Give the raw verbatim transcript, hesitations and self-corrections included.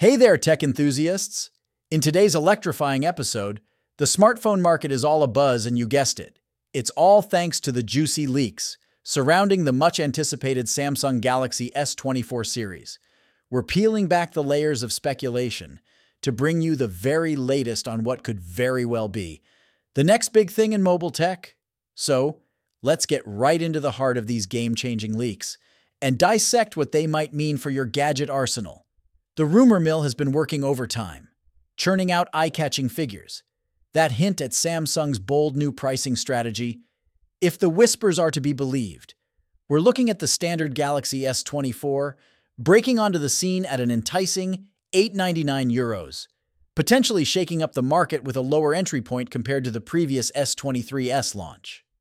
Hey there, tech enthusiasts! In today's electrifying episode, the smartphone market is all abuzz, and you guessed it. It's all thanks to the juicy leaks surrounding the much-anticipated Samsung Galaxy S twenty-four series. We're peeling back the layers of speculation to bring you the very latest on what could very well be the next big thing in mobile tech. So, let's get right into the heart of these game-changing leaks and dissect what they might mean for your gadget arsenal. The rumor mill has been working overtime, churning out eye-catching figures that hint at Samsung's bold new pricing strategy. If the whispers are to be believed, we're looking at the standard Galaxy S twenty-four breaking onto the scene at an enticing eight hundred ninety-nine euros, potentially shaking up the market with a lower entry point compared to the previous S twenty-three S launch.